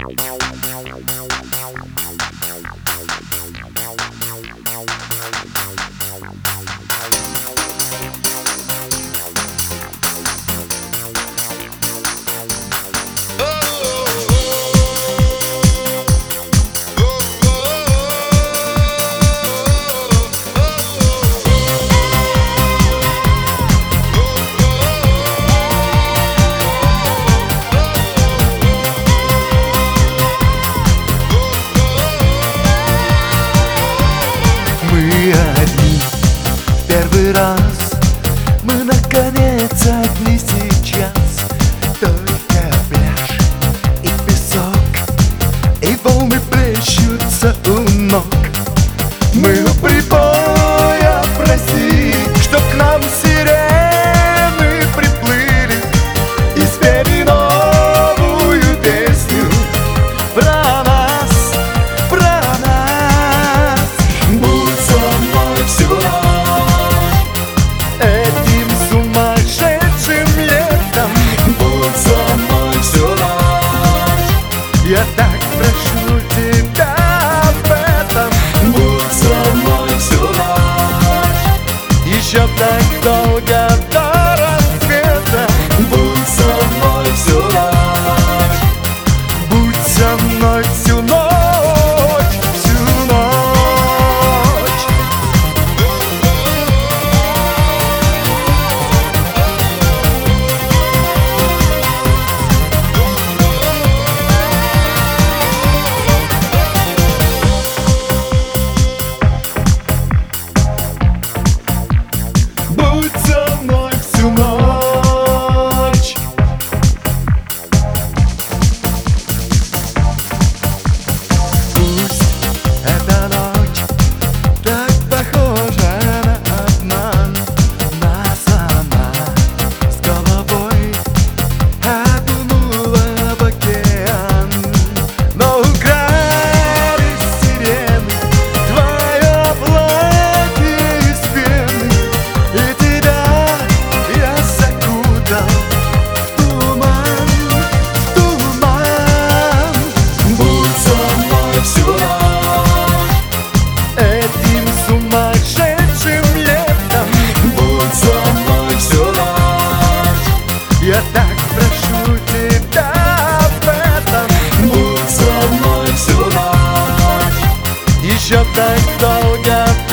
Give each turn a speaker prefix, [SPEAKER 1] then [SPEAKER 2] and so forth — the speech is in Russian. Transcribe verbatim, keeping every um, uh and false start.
[SPEAKER 1] Первый раз мы наконец одни сейчас. Только пляж и песок, и волны плещутся у ног. Мы у прибоя просили, чтоб к нам сирены приплыли и спели новую песню про нас, про нас. Будь со мной всю ночь этим сумасшедшим летом. Будь со мной всю ночь, я так прошу тебя об этом. Будь со мной всю ночь, еще так долго до рассвета. Будь со мной всю ночь, будь со мной всю ночь, всю ночь. Будь со мной всю ночь. Пусть эта ночь так похожа на обман, нас она с головой окунула в океан. Но украли сирены твое платье из пены, и тебя я закутал в туман, в туман. Будь со мной всю ночь этим сумасшедшим летом. Будь со мной всю ночь, я так прошу тебя об этом. Будь со мной всю ночь, еще так долго